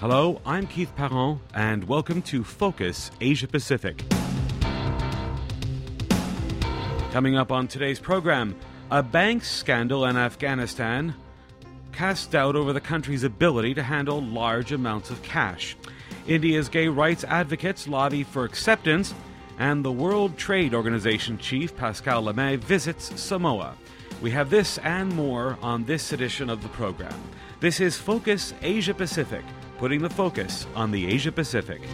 Hello, I'm Keith Parent, and welcome to Focus Asia Pacific. Coming up on today's program, a bank scandal in Afghanistan casts doubt over the country's ability to handle large amounts of cash. India's gay rights advocates lobby for acceptance, and the World Trade Organization chief Pascal Lamy visits Samoa. We have this and more on this edition of the program. This is Focus Asia Pacific, putting the focus on the Asia Pacific.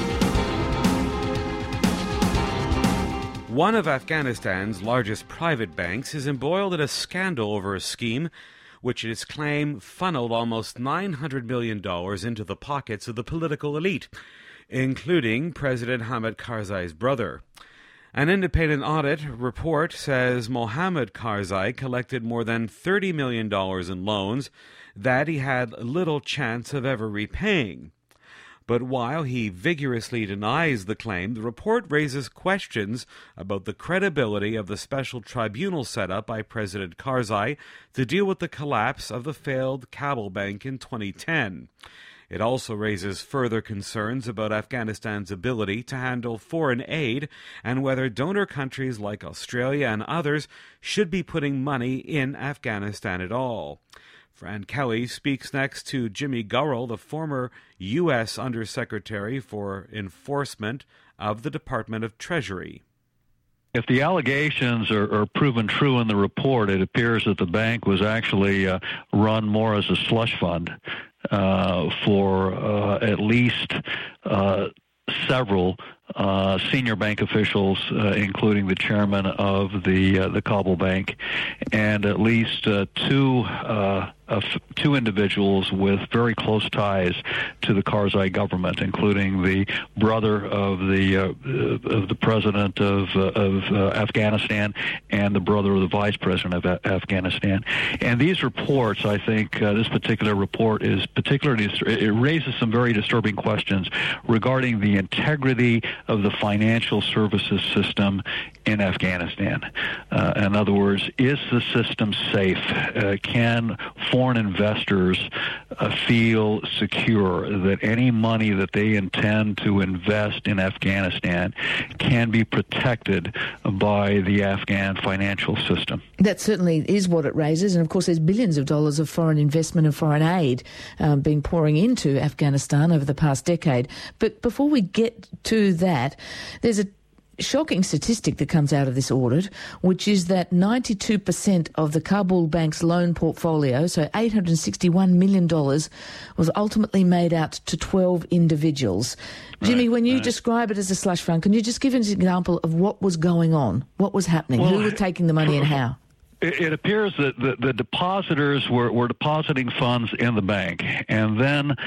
One of Afghanistan's largest private banks is embroiled in a scandal over a scheme which it is claimed funneled almost $900 million into the pockets of the political elite, including President Hamid Karzai's brother. An independent audit report says Mohammad Karzai collected more than $30 million in loans that he had little chance of ever repaying. But while he vigorously denies the claim, the report raises questions about the credibility of the special tribunal set up by President Karzai to deal with the collapse of the failed Kabul Bank in 2010. It also raises further concerns about Afghanistan's ability to handle foreign aid and whether donor countries like Australia and others should be putting money in Afghanistan at all. Fran Kelly speaks next to Jimmy Gurrell, the former U.S. Undersecretary for Enforcement of the Department of Treasury. If the allegations are proven true in the report, it appears that the bank was actually run more as a slush fund for at least several senior bank officials, including the chairman of the Kabul Bank, and at least two individuals with very close ties to the Karzai government, including the brother of the president of Afghanistan and the brother of the vice president of Afghanistan. And these reports, I think, this particular report is particularly, it raises some very disturbing questions regarding the integrity of the financial services system in Afghanistan. In other words, is the system safe? Can foreign investors feel secure that any money that they intend to invest in Afghanistan can be protected by the Afghan financial system? That certainly is what it raises, and of course there's billions of dollars of foreign investment and foreign aid been pouring into Afghanistan over the past decade. But before we get to that, there's a shocking statistic that comes out of this audit, which is that 92% of the Kabul Bank's loan portfolio, so $861 million, was ultimately made out to 12 individuals. Jimmy, when you describe it as a slush fund, can you just give us an example of what was going on, what was happening, who was taking the money and how? It appears that the depositors were depositing funds in the bank, and then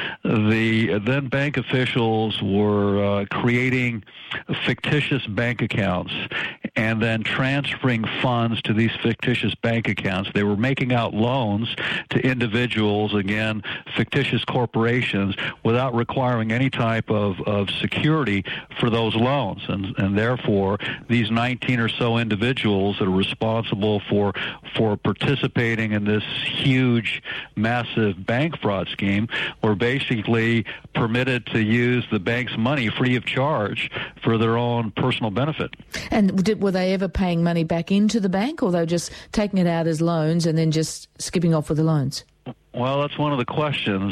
the bank officials were creating fictitious bank accounts and then transferring funds to these fictitious bank accounts. They were making out loans to individuals, again, fictitious corporations, without requiring any type of security for those loans. And therefore, these 19 or so individuals that are responsible for participating in this huge, massive bank fraud scheme were basically permitted to use the bank's money free of charge for their own personal benefit. And were they ever paying money back into the bank, or they were just taking it out as loans and then just skipping off with the loans? Well, that's one of the questions.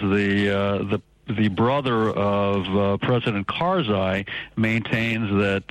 The brother of President Karzai maintains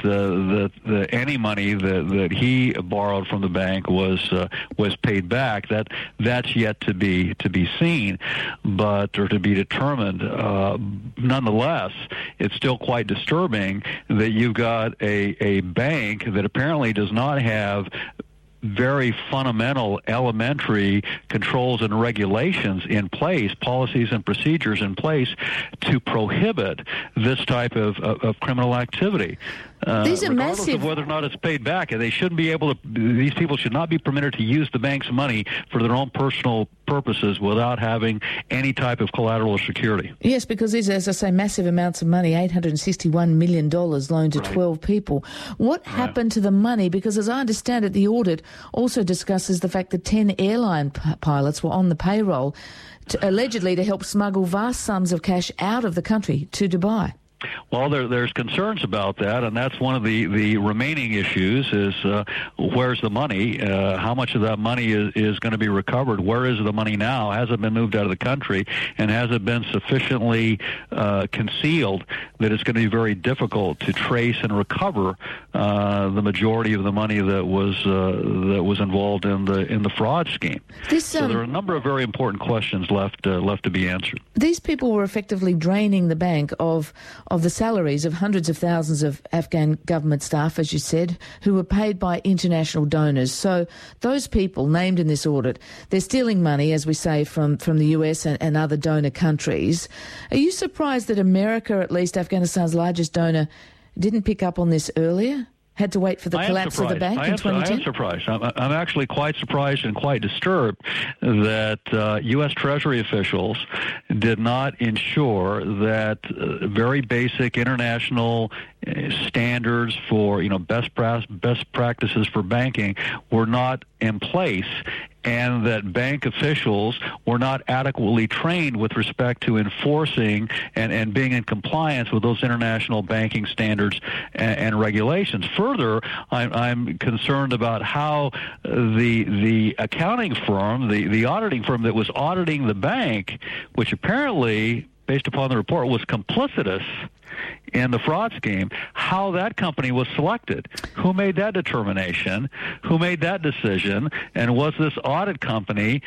that any money that he borrowed from the bank was paid back. That's yet to be seen, or to be determined. Nonetheless, it's still quite disturbing that you've got a bank that apparently does not have very fundamental, elementary controls and regulations in place, policies and procedures in place to prohibit this type of criminal activity. These are regardless massive. of whether or not it's paid back. And they shouldn't be able to. These people should not be permitted to use the bank's money for their own personal purposes without having any type of collateral or security. Yes, because these are, as I say, massive amounts of money, $861 million loaned to 12 people. What happened to the money? Because as I understand it, the audit also discusses the fact that 10 airline pilots were on the payroll allegedly to help smuggle vast sums of cash out of the country to Dubai. Well, there's concerns about that, and that's one of the remaining issues is where's the money? How much of that money is going to be recovered? Where is the money now? Has it been moved out of the country? And has it been sufficiently concealed that it's going to be very difficult to trace and recover the majority of the money that was involved in the fraud scheme? So there are a number of very important questions left to be answered. These people were effectively draining the bank of the salaries of hundreds of thousands of Afghan government staff, as you said, who were paid by international donors. So those people named in this audit, they're stealing money, as we say, from the US and other donor countries. Are you surprised that America, at least Afghanistan's largest donor, didn't pick up on this earlier? Had to wait for the collapse of the bank in 2010? I am surprised. I'm actually quite surprised and quite disturbed that U.S. Treasury officials did not ensure that very basic international standards for best practices for banking were not in place, and that bank officials were not adequately trained with respect to enforcing and being in compliance with those international banking standards and regulations. Further, I'm concerned about how the accounting firm, the auditing firm that was auditing the bank, which apparently, based upon the report, was complicitous in the fraud scheme, how that company was selected. Who made that determination? Who made that decision? And was this audit company,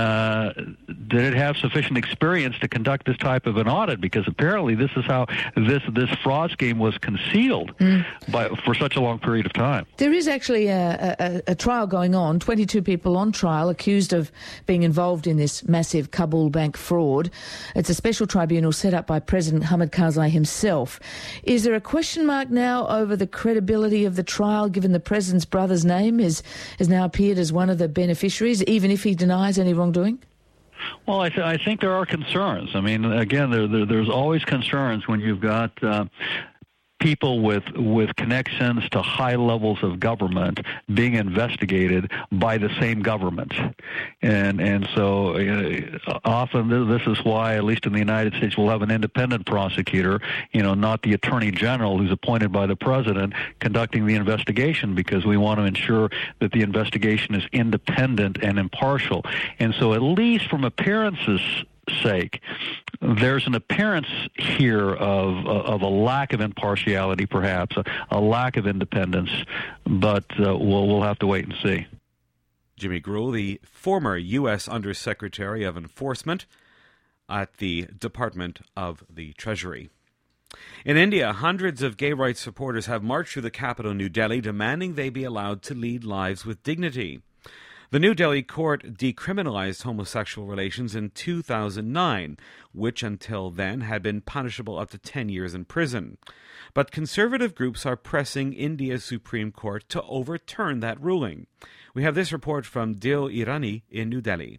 did it have sufficient experience to conduct this type of an audit? Because apparently this is how this fraud scheme was concealed for such a long period of time. There is actually a trial going on, 22 people on trial accused of being involved in this massive Kabul bank fraud. It's a special tribunal set up by President Hamid Karzai himself. Is there a question mark now over the credibility of the trial, given the president's brother's name has now appeared as one of the beneficiaries, even if he denies any wrongdoing? Well, I think there are concerns. I mean, again, there's always concerns when you've got people with connections to high levels of government being investigated by the same government. And so often this is why, at least in the United States, we'll have an independent prosecutor, not the attorney general who's appointed by the president conducting the investigation, because we want to ensure that the investigation is independent and impartial. And so at least from appearances' sake, there's an appearance here of a lack of impartiality, perhaps, a lack of independence, but we'll have to wait and see. Jimmy Gruhl, the former U.S. Undersecretary of Enforcement at the Department of the Treasury. In India, hundreds of gay rights supporters have marched through the capital, New Delhi, demanding they be allowed to lead lives with dignity. The New Delhi court decriminalized homosexual relations in 2009, which until then had been punishable up to 10 years in prison. But conservative groups are pressing India's Supreme Court to overturn that ruling. We have this report from Dil Irani in New Delhi.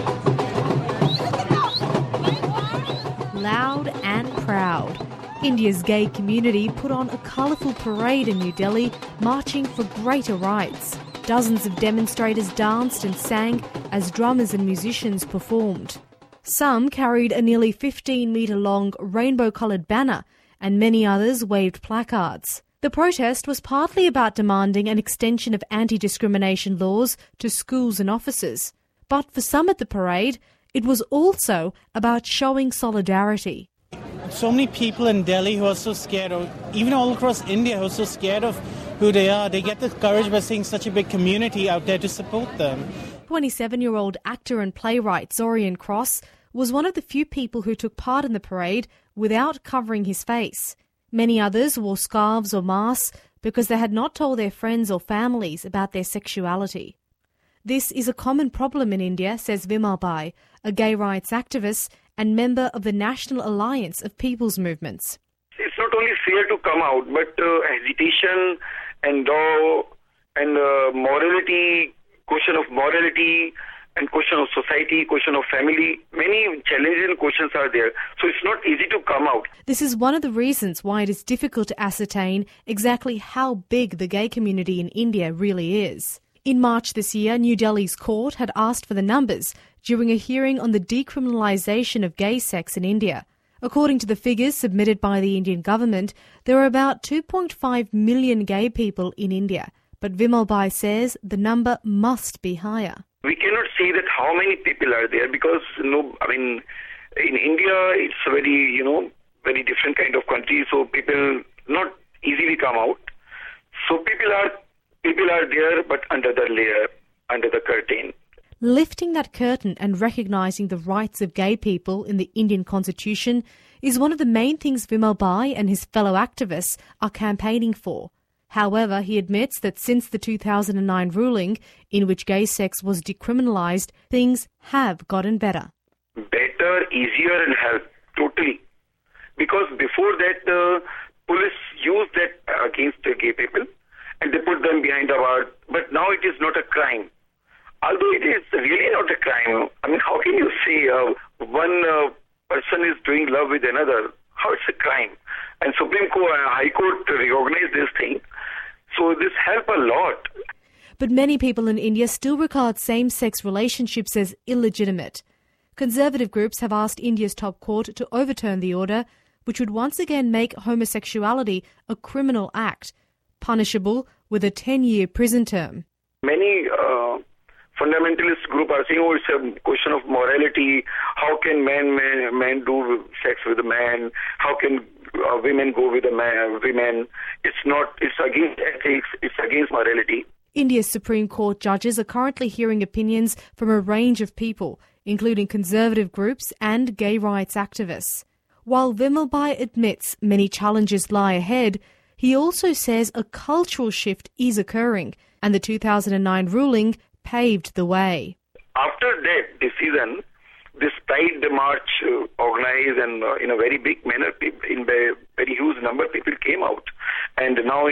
Loud and proud, India's gay community put on a colourful parade in New Delhi, marching for greater rights. Dozens of demonstrators danced and sang as drummers and musicians performed. Some carried a nearly 15-metre-long rainbow-coloured banner, and many others waved placards. The protest was partly about demanding an extension of anti-discrimination laws to schools and offices. But for some at the parade, it was also about showing solidarity. So many people in Delhi who are so scared, or even all across India who are so scared of who they are, they get the courage by seeing such a big community out there to support them. 27-year-old actor and playwright Zorian Cross was one of the few people who took part in the parade without covering his face. Many others wore scarves or masks because they had not told their friends or families about their sexuality. This is a common problem in India, says Vimal Bai, a gay rights activist and member of the National Alliance of People's Movements. It's not not only fear to come out, but hesitation and doubt and morality, question of morality and question of society, question of family. Many challenges and questions are there. So it's not easy to come out. This is one of the reasons why it is difficult to ascertain exactly how big the gay community in India really is. In March this year, New Delhi's court had asked for the numbers during a hearing on the decriminalisation of gay sex in India. According to the figures submitted by the Indian government, there are about 2.5 million gay people in India. But Vimal Bai says the number must be higher. We cannot say that how many people are there because, in India it's a very, very different kind of country, so people not easily come out. So people are there, but under the layer, under the curtain. Lifting that curtain and recognising the rights of gay people in the Indian constitution is one of the main things Vimal Bai and his fellow activists are campaigning for. However, he admits that since the 2009 ruling, in which gay sex was decriminalised, things have gotten better. Better, easier and help, totally. Because before that, the police used that against the gay people and they put them behind the bars. But now it is not a crime. Although it is really not a crime. How can you say one person is doing love with another? How it's a crime? And Supreme Court, High Court recognized this thing. So this helped a lot. But many people in India still regard same-sex relationships as illegitimate. Conservative groups have asked India's top court to overturn the order, which would once again make homosexuality a criminal act, punishable with a 10-year prison term. Many fundamentalist groups are saying, it's a question of morality. How can men do sex with a man? How can women go with women? It's against ethics, it's against morality. India's Supreme Court judges are currently hearing opinions from a range of people, including conservative groups and gay rights activists. While Vimal Bai admits many challenges lie ahead, he also says a cultural shift is occurring, and the 2009 ruling paved the way. After that decision, this Pride March organized and in a very big manner, in a very huge number of people came out. And now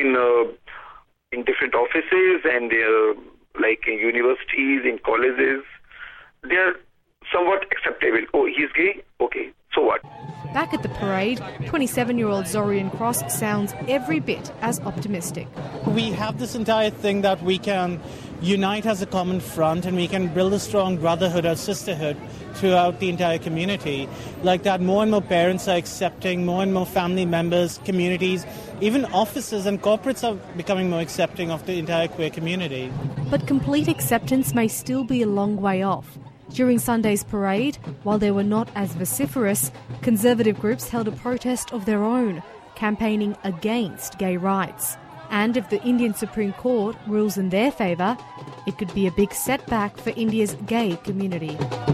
in different offices and like in universities, in colleges, they are somewhat acceptable. Oh, he's gay? Okay, so what? Back at the parade, 27-year-old Zorian Cross sounds every bit as optimistic. We have this entire thing that we can unite as a common front and we can build a strong brotherhood or sisterhood throughout the entire community. Like that, more and more parents are accepting, more and more family members, communities, even offices and corporates are becoming more accepting of the entire queer community. But complete acceptance may still be a long way off. During Sunday's parade, while they were not as vociferous, conservative groups held a protest of their own, campaigning against gay rights. And if the Indian Supreme Court rules in their favour, it could be a big setback for India's gay community.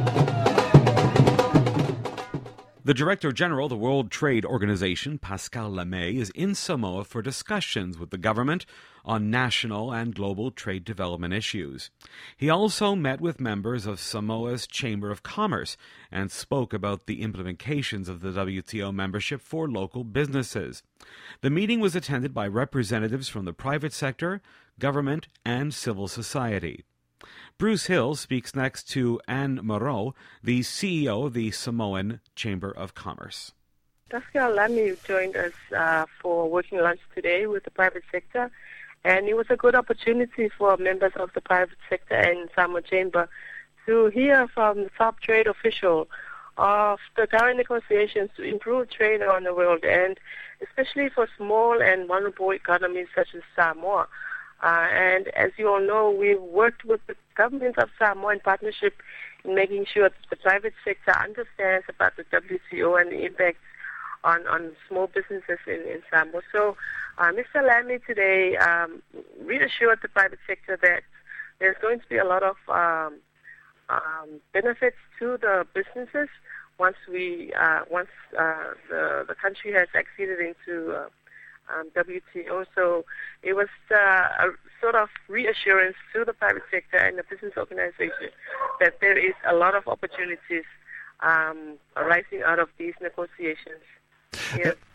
The Director General of the World Trade Organization, Pascal Lamy, is in Samoa for discussions with the government on national and global trade development issues. He also met with members of Samoa's Chamber of Commerce and spoke about the implications of the WTO membership for local businesses. The meeting was attended by representatives from the private sector, government, and civil society. Bruce Hill speaks next to Anne Moreau, the CEO of the Samoan Chamber of Commerce. Pascal Lamy joined us for working lunch today with the private sector, and it was a good opportunity for members of the private sector and Samoa Chamber to hear from the top trade official of the current negotiations to improve trade around the world, and especially for small and vulnerable economies such as Samoa. And as you all know, we've worked with the government of Samoa in partnership in making sure that the private sector understands about the WTO and the impacts on small businesses in Samoa. So Mr. Lamy today reassured the private sector that there's going to be a lot of benefits to the businesses once the country has acceded into WTO. So it was a sort of reassurance to the private sector and the business organization that there is a lot of opportunities arising out of these negotiations. Yes.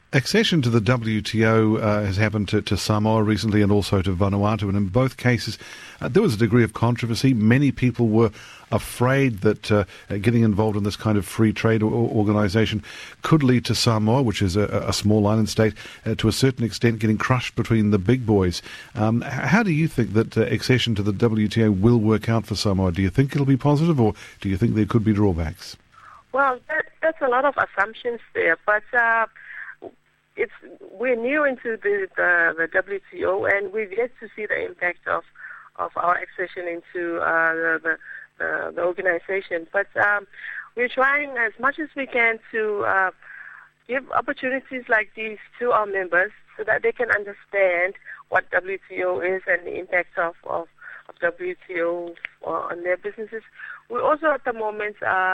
Accession to the WTO has happened to Samoa recently and also to Vanuatu, and in both cases there was a degree of controversy. Many people were afraid that getting involved in this kind of free trade organisation could lead to Samoa, which is a small island state, to a certain extent getting crushed between the big boys. How do you think that accession to the WTO will work out for Samoa? Do you think it'll be positive, or do you think there could be drawbacks? Well, that's a lot of assumptions there, but we're new into the WTO, and we've yet to see the impact of our accession into the organization. But we're trying as much as we can to give opportunities like these to our members so that they can understand what WTO is and the impact of WTO on their businesses. We also at the moment,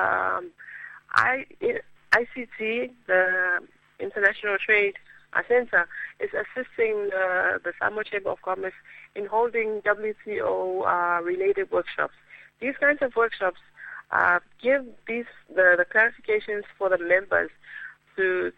ICT, the International Trade Center, is assisting the Samoa Chamber of Commerce in holding WTO-related workshops. These kinds of workshops give the clarifications for the members to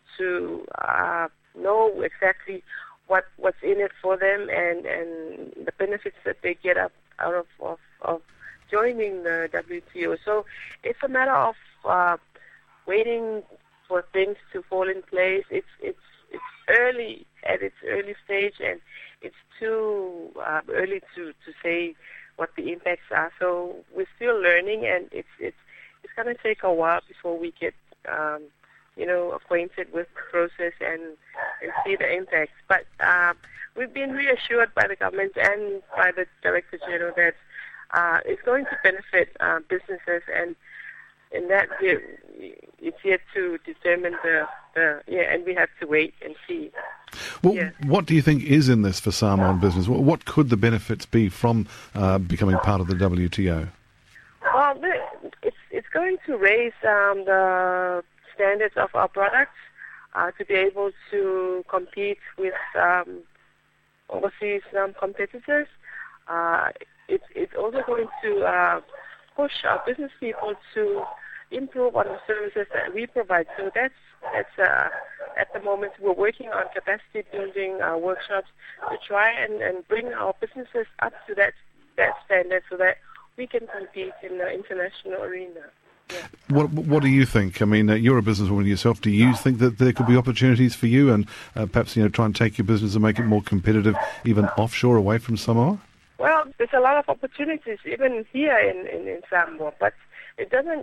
know exactly what's in it for them and the benefits that they get out of joining the WTO. So it's a matter of waiting for things to fall in place. It's early at its early stage, and it's too early to say what the impacts are. So we're still learning, and it's going to take a while before we get acquainted with the process and see the impacts. But we've been reassured by the government and by the Director General that it's going to benefit businesses, and in that it's yet to determine and we have to wait and see. Well, what do you think is in this for Samoan business? What could the benefits be from becoming part of the WTO? Well, it's going to raise the standards of our products to be able to compete with overseas competitors. It's also going to push our business people to improve on the services that we provide. So that's at the moment we're working on capacity building workshops to try and bring our businesses up to that standard so that we can compete in the international arena. Yeah. What do you think? I mean, you're a businesswoman yourself. Do you think that there could be opportunities for you and perhaps try and take your business and make it more competitive even offshore away from Samoa? Well, there's a lot of opportunities even here in Samoa, but it doesn't,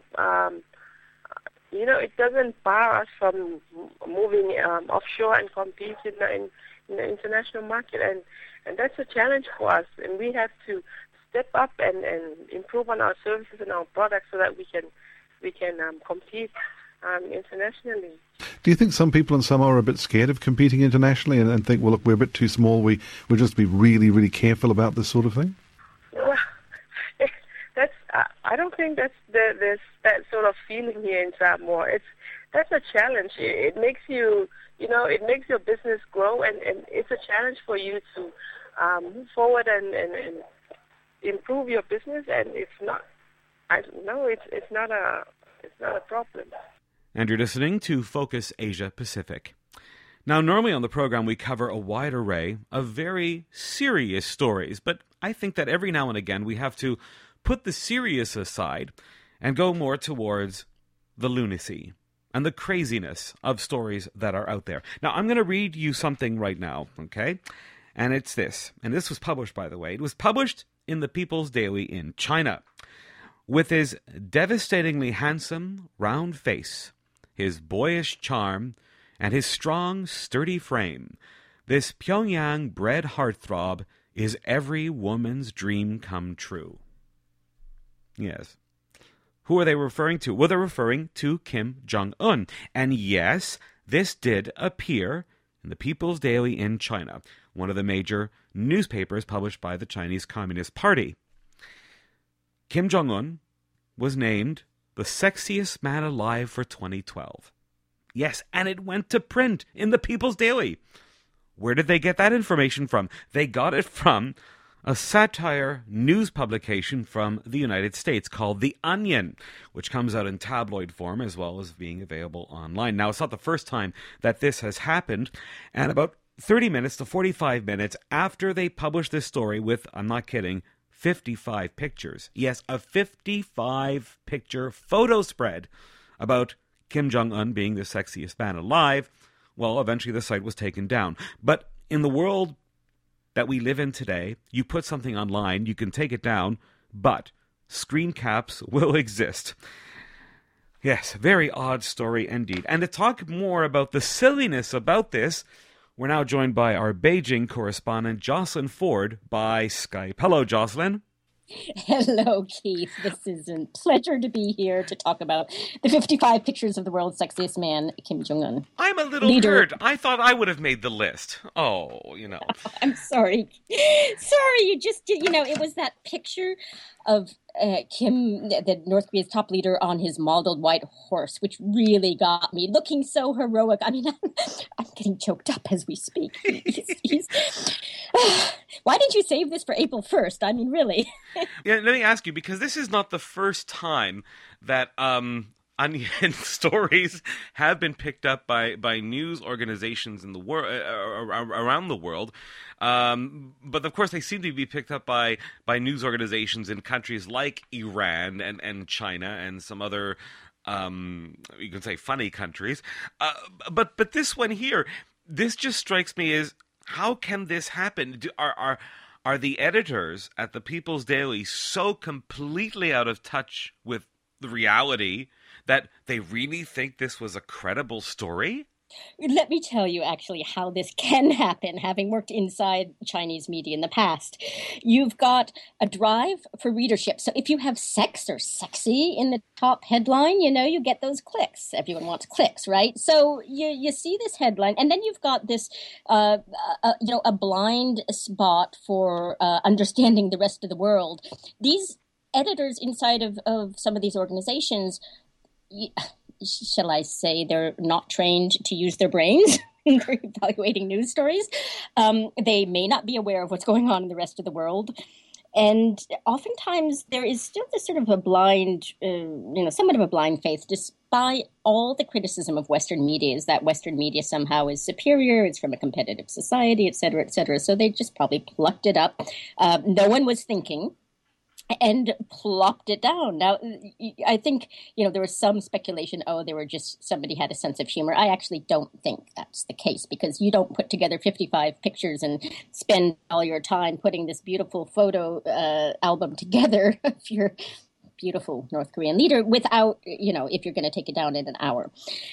it doesn't bar us from moving offshore and compete in the international market, and that's a challenge for us, and we have to step up and improve on our services and our products so that we can compete internationally. Do you think some people in Samoa are a bit scared of competing internationally and think, well, look, we're a bit too small, we'll just be really, really careful about this sort of thing? Well, I don't think there's that sort of feeling here in Samoa. That's a challenge. It makes you, it makes your business grow, and it's a challenge for you to move forward and improve your business. And it's not a problem. And you're listening to Focus Asia Pacific. Now, normally on the program we cover a wide array of very serious stories, but I think that every now and again we have to put the serious aside and go more towards the lunacy and the craziness of stories that are out there. Now, I'm going to read you something right now, okay? And it's this. And this was published, by the way. It was published in the People's Daily in China. With his devastatingly handsome, round face, his boyish charm, and his strong, sturdy frame, this Pyongyang-bred heartthrob is every woman's dream come true. Yes. Who are they referring to? Well, they're referring to Kim Jong-un. And yes, this did appear in the People's Daily in China, one of the major newspapers published by the Chinese Communist Party. Kim Jong-un was named the sexiest man alive for 2012. Yes, and it went to print in the People's Daily. Where did they get that information from? They got it from a satire news publication from the United States called The Onion, which comes out in tabloid form as well as being available online. Now, it's not the first time that this has happened, and about 30 minutes to 45 minutes after they published this story with, I'm not kidding, 55 pictures. Yes, a 55-picture photo spread about Kim Jong-un being the sexiest man alive. Well, eventually the site was taken down. But in the world that we live in today, you put something online, you can take it down, but screen caps will exist. Yes, very odd story indeed. And to talk more about the silliness about this, we're now joined by our Beijing correspondent, Jocelyn Ford, by Skype. Hello, Jocelyn. Hello, Keith. This is a pleasure to be here to talk about the 55 pictures of the world's sexiest man, Kim Jong-un. I'm a little hurt. I thought I would have made the list. Oh, I'm sorry. Sorry, you just did. It was that picture of Kim, the North Korea's top leader, on his mottled white horse, which really got me looking so heroic. I mean, I'm getting choked up as we speak. Why didn't you save this for April 1st? I mean, really. Yeah, let me ask you, because this is not the first time that Onion stories have been picked up by news organizations in the world around the world, but of course they seem to be picked up by news organizations in countries like Iran and China and some other you can say funny countries. But this one here, this just strikes me as, how can this happen? Are the editors at the People's Daily so completely out of touch with the reality that they really think this was a credible story? Let me tell you actually how this can happen, having worked inside Chinese media in the past. You've got a drive for readership. So if you have sex or sexy in the top headline, you get those clicks. Everyone wants clicks, right? So you see this headline, and then you've got this, a blind spot for understanding the rest of the world. These editors inside of some of these organizations, shall I say, they're not trained to use their brains when they're evaluating news stories. They may not be aware of what's going on in the rest of the world. And oftentimes there is still this sort of a blind, somewhat of a blind faith, despite all the criticism of Western media, is that Western media somehow is superior, it's from a competitive society, et cetera, et cetera. So they just probably plucked it up. No one was thinking, and plopped it down. Now, I think, there was some speculation, somebody had a sense of humor. I actually don't think that's the case, because you don't put together 55 pictures and spend all your time putting this beautiful photo album together of your beautiful North Korean leader without, if you're going to take it down in an hour.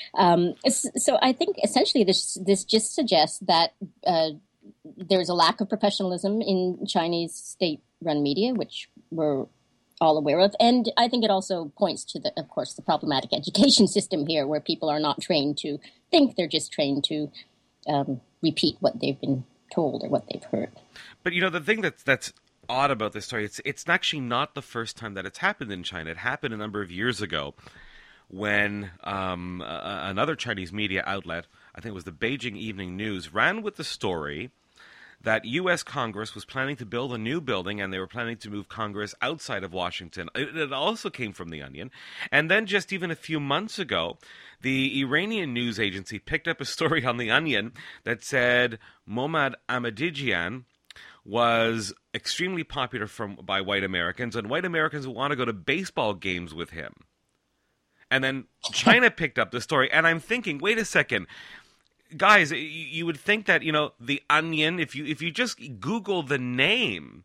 So I think essentially this just suggests that there's a lack of professionalism in Chinese state-run media, which we're all aware of. And I think it also points to, the problematic education system here, where people are not trained to think. They're just trained to repeat what they've been told or what they've heard. But, the thing that's odd about this story, it's actually not the first time that it's happened in China. It happened a number of years ago when another Chinese media outlet, I think it was the Beijing Evening News, ran with the story that U.S. Congress was planning to build a new building, and they were planning to move Congress outside of Washington. It also came from The Onion. And then just even a few months ago, the Iranian news agency picked up a story on The Onion that said Mohammad Ahmadinejad was extremely popular by white Americans, and white Americans want to go to baseball games with him. And then China picked up the story, and I'm thinking, wait a second. Guys, you would think that, The Onion, if you just Google the name,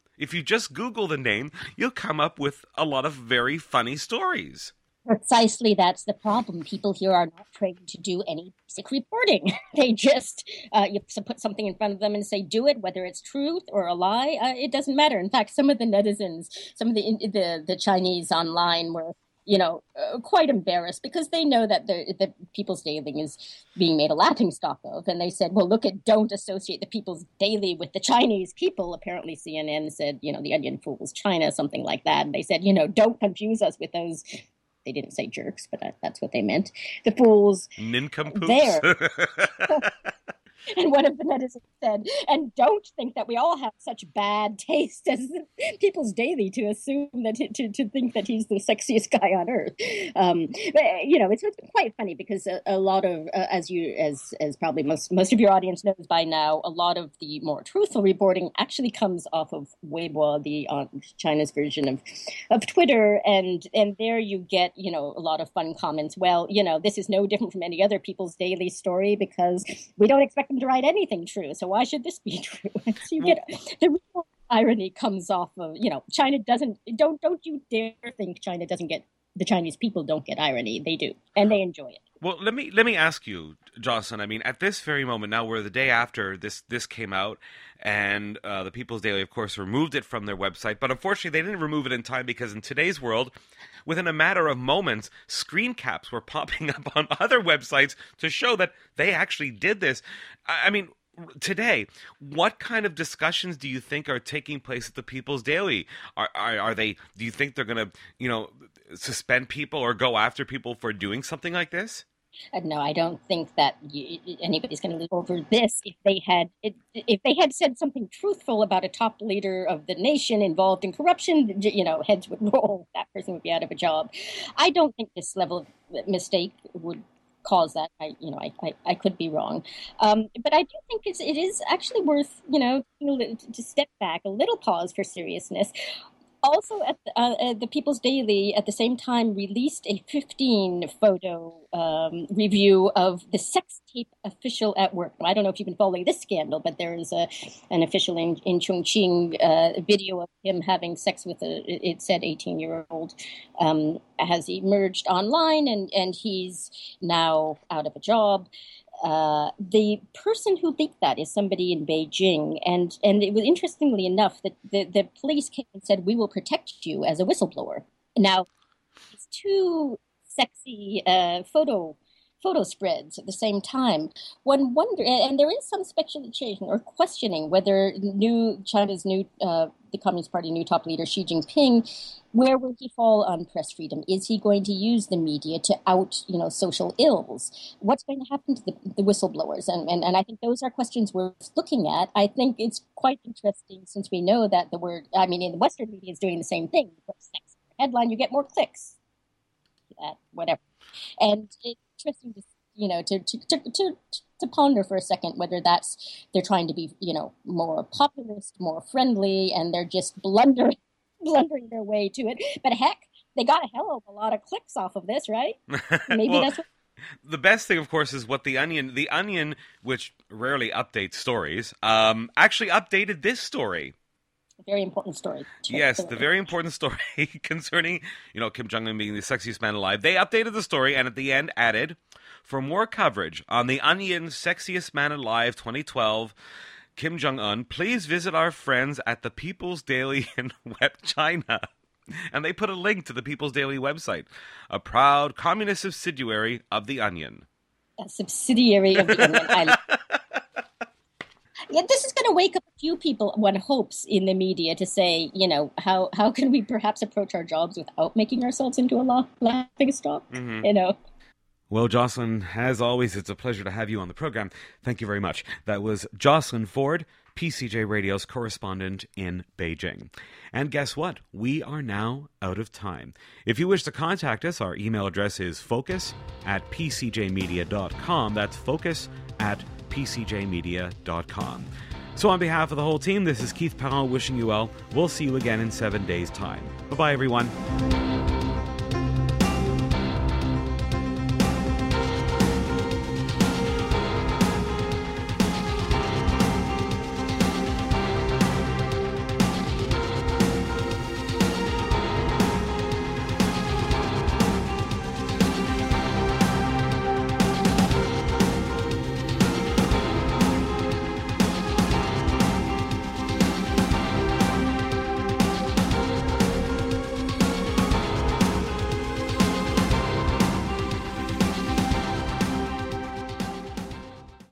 you'll come up with a lot of very funny stories. Precisely, that's the problem. People here are not trained to do any basic reporting. They just, you put something in front of them and say, do it, whether it's truth or a lie. It doesn't matter. In fact, some of the netizens, some of the Chinese online were, quite embarrassed, because they know that the People's Daily is being made a laughingstock of. And they said, well, don't associate the People's Daily with the Chinese people. Apparently CNN said, The Onion fools China, something like that. And they said, don't confuse us with those. They didn't say jerks, but that's what they meant. The fools nincompoops there. And one of the netizens said, and don't think that we all have such bad taste as People's Daily to assume that to think that he's the sexiest guy on earth. But, it's quite funny because a lot of, as probably most of your audience knows by now, a lot of the more truthful reporting actually comes off of Weibo, China's version of Twitter, and there you get, a lot of fun comments. Well, this is no different from any other People's Daily story because we don't expect them to write anything true, so why should this be true? So you get the real irony comes off of China doesn't. Don't you dare think China doesn't get, the Chinese people don't get irony. They do, and they enjoy it. Well, let me ask you, Jocelyn. I mean, at this very moment now, we're the day after this came out, and the People's Daily, of course, removed it from their website. But unfortunately, they didn't remove it in time because in today's world, within a matter of moments, screen caps were popping up on other websites to show that they actually did this. I mean, today, what kind of discussions do you think are taking place at the People's Daily? Are they? Do you think they're going to, suspend people or go after people for doing something like this? No, I don't think that anybody's going to live over this. If they had said something truthful about a top leader of the nation involved in corruption, heads would roll. That person would be out of a job. I don't think this level of mistake would cause that. I could be wrong, but I do think it is actually worth to step back a little, pause for seriousness. Also, at the People's Daily, at the same time, released a 15-photo review of the sex tape official at work. I don't know if you've been following this scandal, but there is an official in Chongqing video of him having sex with it said 18-year-old, has emerged online, and he's now out of a job. The person who leaked that is somebody in Beijing, and it was, interestingly enough, that the police came and said, "We will protect you as a whistleblower." Now, these two sexy photo spreads at the same time. One wonder, and there is some speculation or questioning whether China's new the Communist Party new top leader Xi Jinping, where will he fall on press freedom? Is he going to use the media to out social ills? What's going to happen to the whistleblowers? And I think those are questions worth looking at. I think it's quite interesting since we know that in the Western media is doing the same thing. You put sex in the headline, you get more clicks. Whatever. And it's interesting to ponder for a second whether they're trying to be more populist, more friendly, and they're just blundering their way to it. But heck, they got a hell of a lot of clicks off of this, right? Maybe that's what. The best thing, of course, is what The Onion, which rarely updates stories, actually updated this story. A very important story. Yes, the very important story concerning, Kim Jong-un being the sexiest man alive. They updated the story and at the end added, "For more coverage on The Onion's Sexiest Man Alive 2012, Kim Jong-un, please visit our friends at the People's Daily in Web China." And they put a link to the People's Daily website, a proud communist subsidiary of The Onion. A subsidiary of The Onion. Yeah, this is going to wake up a few people, one hopes, in the media to say, how can we perhaps approach our jobs without making ourselves into a laughing stock? Mm-hmm. Well, Jocelyn, as always, it's a pleasure to have you on the program. Thank you very much. That was Jocelyn Ford, PCJ Radio's correspondent in Beijing. And guess what? We are now out of time. If you wish to contact us, our email address is focus@pcjmedia.com. That's focus@pcjmedia.com. So on behalf of the whole team, this is Keith Parent wishing you well. We'll see you again in 7 days' time. Bye-bye, everyone.